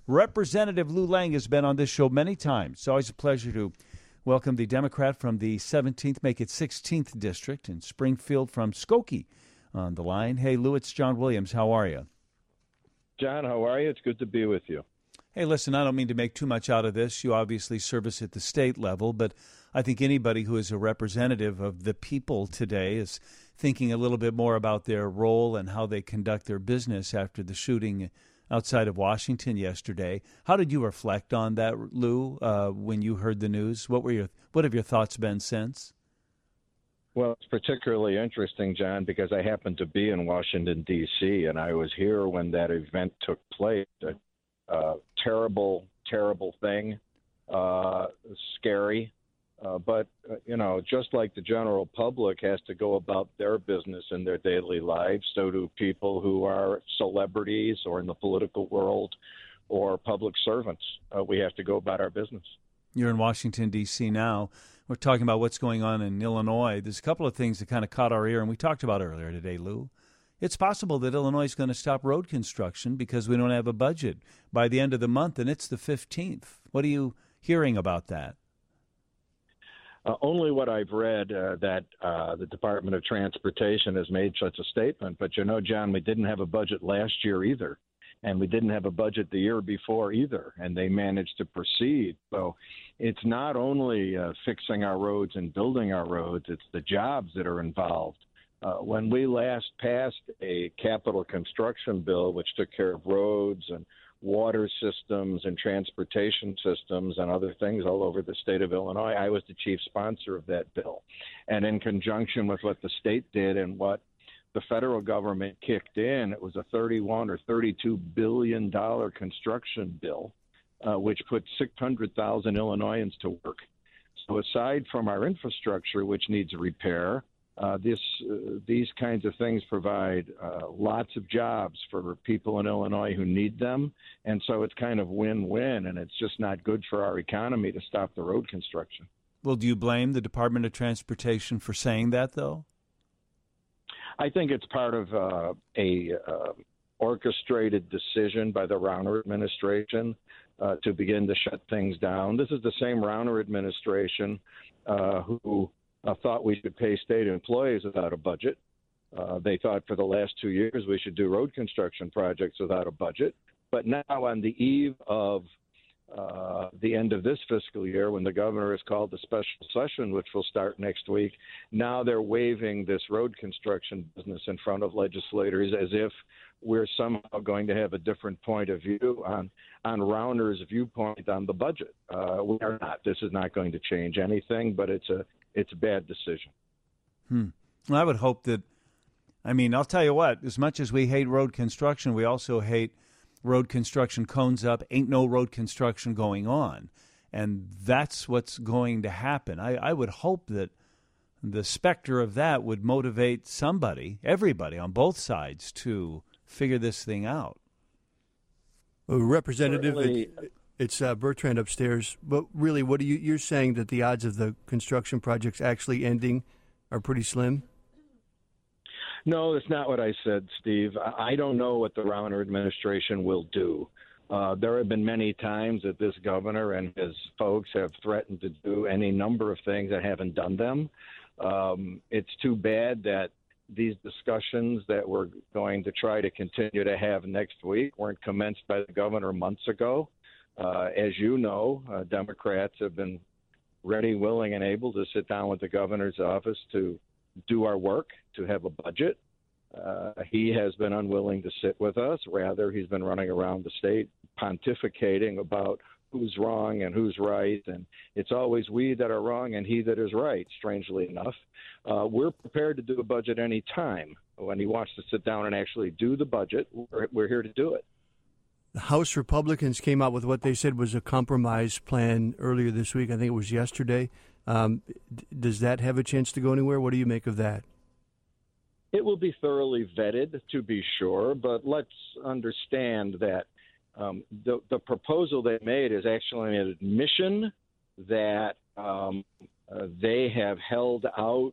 Representative Lou Lang has been on this show many times. It's always a pleasure to welcome the Democrat from the 17th, make it 16th District in Springfield from Skokie on the line. Hey, Lou, it's John Williams. How are you? John, how are you? It's good to be with you. Hey, listen, I don't mean to make too much out of this. You obviously service at the state level, but I think anybody who is a representative of the people today is thinking a little bit more about their role and how they conduct their business after the shooting outside of Washington yesterday. How did you reflect on that, Lou, when you heard the news? What have your thoughts been since? Well, it's particularly interesting, John, because I happened to be in Washington, D.C., and I was here when that event took place. Terrible, terrible thing, scary. But just like the general public has to go about their business in their daily lives, so do people who are celebrities or in the political world or public servants. We have to go about our business. You're in Washington, D.C. now. We're talking about what's going on in Illinois. There's a couple of things that kind of caught our ear, and we talked about earlier today, Lou. It's possible that Illinois is going to stop road construction because we don't have a budget by the end of the month, and it's the 15th. What are you hearing about that? Only what I've read that the Department of Transportation has made such a statement. But, John, we didn't have a budget last year either, and we didn't have a budget the year before either, and they managed to proceed. So it's not only fixing our roads and building our roads, it's the jobs that are involved. When we last passed a capital construction bill, which took care of roads and water systems and transportation systems and other things all over the state of Illinois, I was the chief sponsor of that bill. And in conjunction with what the state did and what the federal government kicked in, it was a $31 or $32 billion construction bill, which put 600,000 Illinoisans to work. So aside from our infrastructure, which needs repair, these kinds of things provide lots of jobs for people in Illinois who need them. And so it's kind of win-win, and it's just not good for our economy to stop the road construction. Well, do you blame the Department of Transportation for saying that, though? I think it's part of a orchestrated decision by the Rauner administration to begin to shut things down. This is the same Rauner administration who thought we should pay state employees without a budget. They thought for the last 2 years we should do road construction projects without a budget. But now on the eve of the end of this fiscal year, when the governor has called the special session, which will start next week, now they're waiving this road construction business in front of legislators as if we're somehow going to have a different point of view on Rauner's viewpoint on the budget. We are not. This is not going to change anything, but it's a bad decision. Well, I would hope that, I'll tell you what, as much as we hate road construction, we also hate road construction cones up, ain't no road construction going on. And that's what's going to happen. I would hope that the specter of that would motivate somebody, everybody on both sides, to figure this thing out. Well, Representative, it's Bertrand upstairs. But really, what are you're saying that the odds of the construction projects actually ending are pretty slim? No, that's not what I said, Steve. I don't know what the Rauner administration will do. There have been many times that this governor and his folks have threatened to do any number of things that haven't done them. It's too bad that these discussions that we're going to try to continue to have next week weren't commenced by the governor months ago. As you know, Democrats have been ready, willing, and able to sit down with the governor's office to do our work, to have a budget. He has been unwilling to sit with us. Rather, he's been running around the state pontificating about who's wrong and who's right. And it's always we that are wrong and he that is right, strangely enough. We're prepared to do a budget any time. When he wants to sit down and actually do the budget, we're here to do it. The House Republicans came out with what they said was a compromise plan earlier this week. I think it was yesterday. Does that have a chance to go anywhere? What do you make of that? It will be thoroughly vetted, to be sure, but let's understand that the proposal they made is actually an admission that they have held out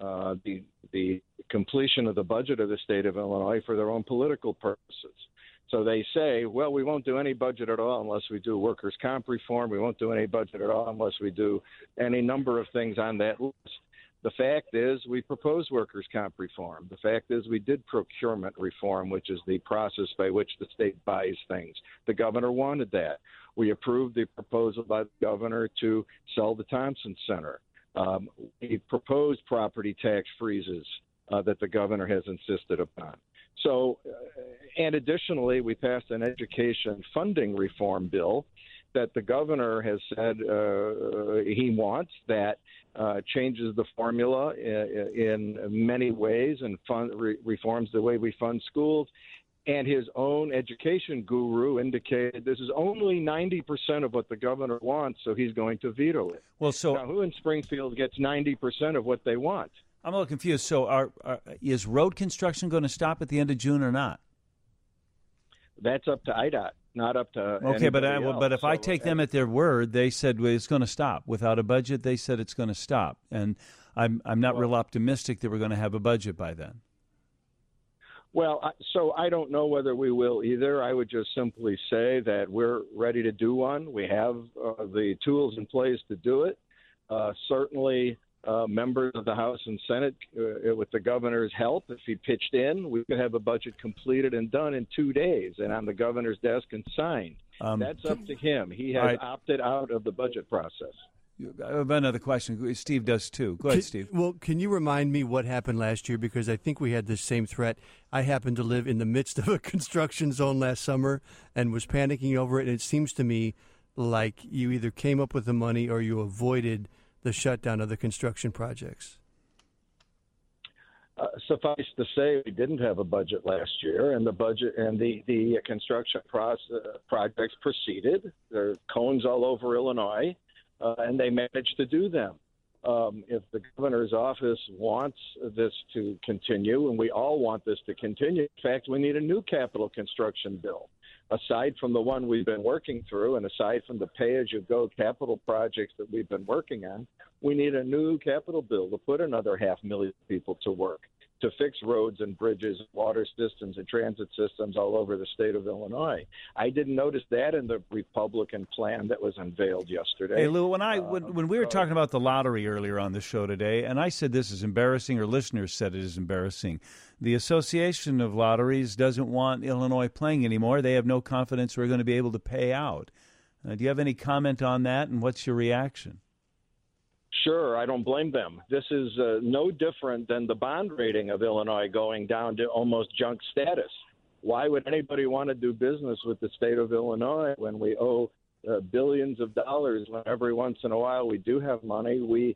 the completion of the budget of the state of Illinois for their own political purposes. So they say, well, we won't do any budget at all unless we do workers' comp reform. We won't do any budget at all unless we do any number of things on that list. The fact is we proposed workers' comp reform. The fact is we did procurement reform, which is the process by which the state buys things. The governor wanted that. We approved the proposal by the governor to sell the Thompson Center. We proposed property tax freezes that the governor has insisted upon. So, and additionally, we passed an education funding reform bill that the governor has said he wants, that changes the formula in many ways and reforms the way we fund schools. And his own education guru indicated this is only 90% of what the governor wants, so he's going to veto it. Well, so now, who in Springfield gets 90% of what they want? I'm a little confused. So is road construction going to stop at the end of June or not? That's up to IDOT, not up to okay, but if so, I take them at their word, they said it's going to stop. Without a budget, they said it's going to stop. And I'm not real optimistic that we're going to have a budget by then. Well, so I don't know whether we will either. I would just simply say that we're ready to do one. We have the tools in place to do it. Certainly, members of the House and Senate, with the governor's help, if he pitched in, we could have a budget completed and done in 2 days and on the governor's desk and signed. That's up to him. He has opted out of the budget process. I have another question. Steve does too. Go ahead, Steve. Well, can you remind me what happened last year? Because I think we had this same threat. I happened to live in the midst of a construction zone last summer and was panicking over it. And it seems to me like you either came up with the money or you avoided the shutdown of the construction projects. Suffice to say, we didn't have a budget last year, and the budget and the construction projects proceeded. There are cones all over Illinois. And they managed to do them. If the governor's office wants this to continue, and we all want this to continue, in fact, we need a new capital construction bill. Aside from the one we've been working through, and aside from the pay-as-you-go capital projects that we've been working on, we need a new capital bill to put another 500,000 people to work, to fix roads and bridges, water systems and transit systems all over the state of Illinois. I didn't notice that in the Republican plan that was unveiled yesterday. Hey, Lou, when we were talking about the lottery earlier on the show today, and I said this is embarrassing, or listeners said it is embarrassing, the Association of Lotteries doesn't want Illinois playing anymore. They have no confidence we're going to be able to pay out. Do you have any comment on that, and what's your reaction? Sure, I don't blame them. This is no different than the bond rating of Illinois going down to almost junk status. Why would anybody want to do business with the state of Illinois when we owe billions of dollars? When every once in a while we do have money, we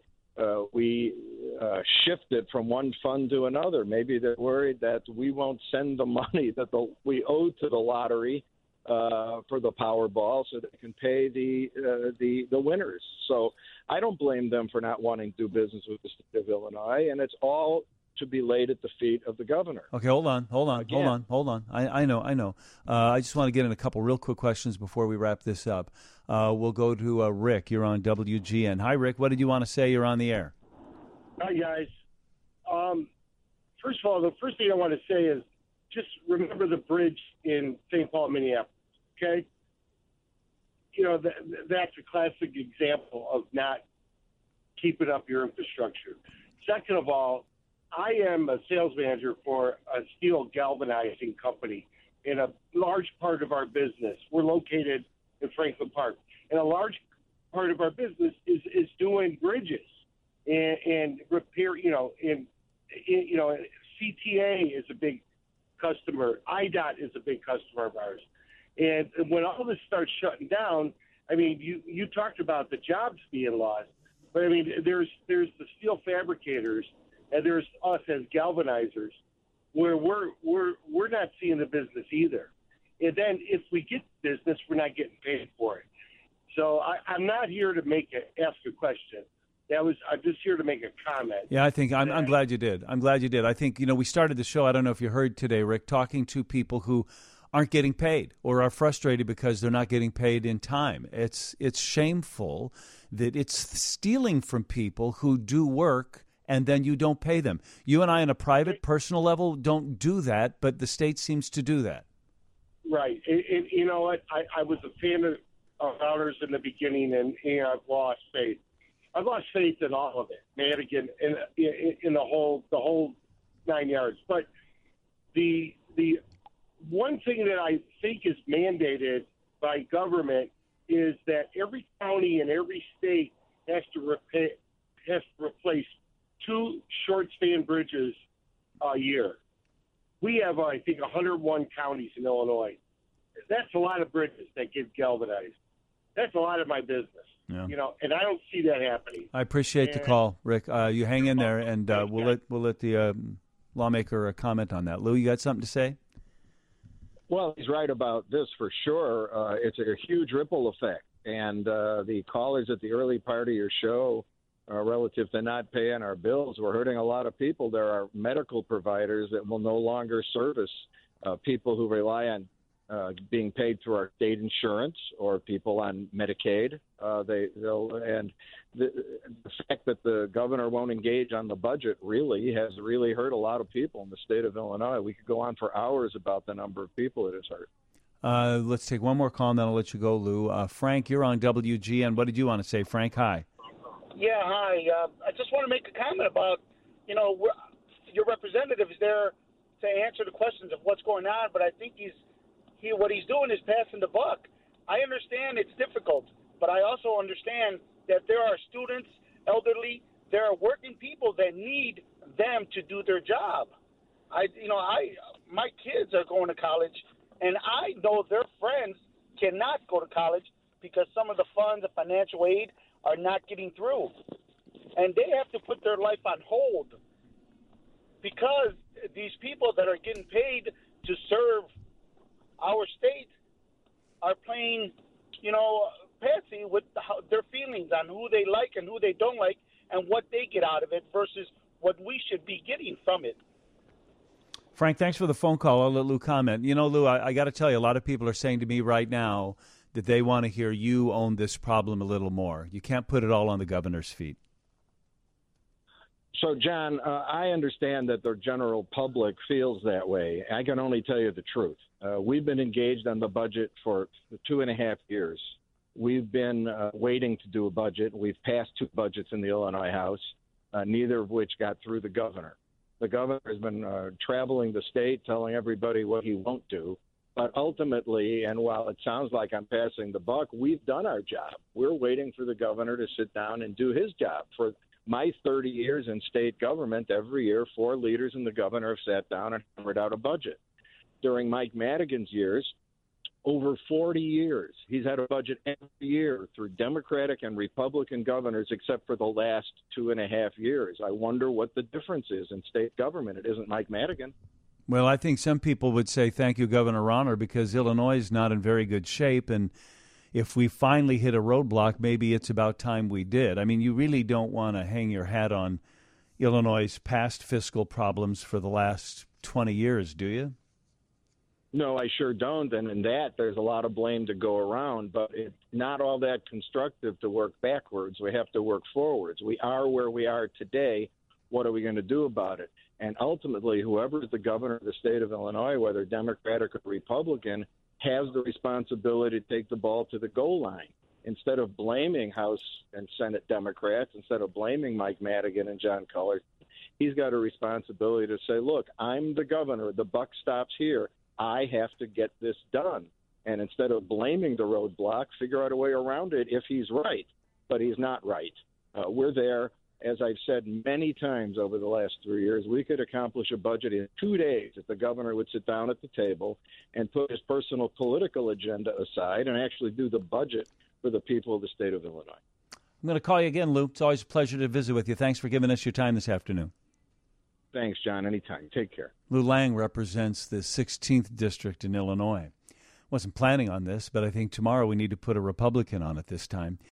shift it from one fund to another. Maybe they're worried that we won't send the money that we owe to the lottery for the Powerball, so they can pay the winners. So I don't blame them for not wanting to do business with the state of Illinois, and it's all to be laid at the feet of the governor. Okay, hold on. I know. I just want to get in a couple real quick questions before we wrap this up. We'll go to Rick. You're on WGN. Hi, Rick. What did you want to say? You're on the air. Hi, guys. First of all, the first thing I want to say is just remember the bridge in St. Paul, Minneapolis. Okay, you know that's a classic example of not keeping up your infrastructure. Second of all, I am a sales manager for a steel galvanizing company. In a large part of our business, we're located in Franklin Park, and a large part of our business is doing bridges and repair. CTA is a big customer. IDOT is a big customer of ours. And when all this starts shutting down, I mean, you talked about the jobs being lost, but I mean, there's the steel fabricators, and there's us as galvanizers, where we're not seeing the business either. And then if we get business, we're not getting paid for it. So I'm not here to ask a question. I'm just here to make a comment. Yeah, I think I'm glad you did. I think, we started the show, I don't know if you heard today, Rick, talking to people who aren't getting paid or are frustrated because they're not getting paid in time. It's shameful that it's stealing from people who do work and then you don't pay them. You and I on a private, personal level don't do that, but the state seems to do that. Right. And you know what? I was a fan of ours in the beginning, and I've lost faith. I've lost faith in all of it, Madigan, in the whole 9 yards. But the one thing that I think is mandated by government is that every county and every state has to replace 2 short span bridges a year. We have, I think, 101 counties in Illinois. That's a lot of bridges that get galvanized. That's a lot of my business, and I don't see that happening. I appreciate the call, Rick. You hang in there, and we'll let the lawmaker comment on that. Lou, you got something to say? Well, he's right about this for sure. It's a huge ripple effect. And the callers at the early part of your show relative to not paying our bills, we're hurting a lot of people. There are medical providers that will no longer service people who rely on being paid through our state insurance or people on Medicaid. And the fact that the governor won't engage on the budget has really hurt a lot of people in the state of Illinois. We could go on for hours about the number of people it has hurt. Let's take one more call, and then I'll let you go, Lou. Frank, you're on WGN. What did you want to say? Frank, hi. Yeah, hi. I just want to make a comment about, your representative is there to answer the questions of what's going on, but I think what he's doing is passing the buck. I understand it's difficult, but I also understand that there are students, elderly, there are working people that need them to do their job. My kids are going to college, and I know their friends cannot go to college because some of the funds, the financial aid, are not getting through. And they have to put their life on hold because these people that are getting paid to serve our state are playing, patsy with their feelings on who they like and who they don't like and what they get out of it versus what we should be getting from it. Frank, thanks for the phone call. I'll let Lou comment. Lou, I got to tell you, a lot of people are saying to me right now that they want to hear you own this problem a little more. You can't put it all on the governor's feet. So, John, I understand that the general public feels that way. I can only tell you the truth. We've been engaged on the budget for 2.5 years. We've been waiting to do a budget. We've passed 2 budgets in the Illinois House, neither of which got through the governor. The governor has been traveling the state, telling everybody what he won't do. But ultimately, and while it sounds like I'm passing the buck, we've done our job. We're waiting for the governor to sit down and do his job. For my 30 years in state government, every year, 4 leaders and the governor have sat down and hammered out a budget. During Mike Madigan's years, over 40 years, he's had a budget every year through Democratic and Republican governors, except for the last 2.5 years. I wonder what the difference is in state government. It isn't Mike Madigan. Well, I think some people would say thank you, Governor Rauner, because Illinois is not in very good shape, and if we finally hit a roadblock, maybe it's about time we did. I mean, you really don't want to hang your hat on Illinois' past fiscal problems for the last 20 years, do you? No, I sure don't. And in that, there's a lot of blame to go around. But it's not all that constructive to work backwards. We have to work forwards. We are where we are today. What are we going to do about it? And ultimately, whoever is the governor of the state of Illinois, whether Democratic or Republican, has the responsibility to take the ball to the goal line. Instead of blaming House and Senate Democrats, instead of blaming Mike Madigan and John Cullors, he's got a responsibility to say, look, I'm the governor. The buck stops here. I have to get this done. And instead of blaming the roadblock, figure out a way around it if he's right. But he's not right. We're there. As I've said many times over the last 3 years, we could accomplish a budget in 2 days if the governor would sit down at the table and put his personal political agenda aside and actually do the budget for the people of the state of Illinois. I'm going to call you again, Lou. It's always a pleasure to visit with you. Thanks for giving us your time this afternoon. Thanks, John. Anytime. Take care. Lou Lang represents the 16th district in Illinois. Wasn't planning on this, but I think tomorrow we need to put a Republican on it this time.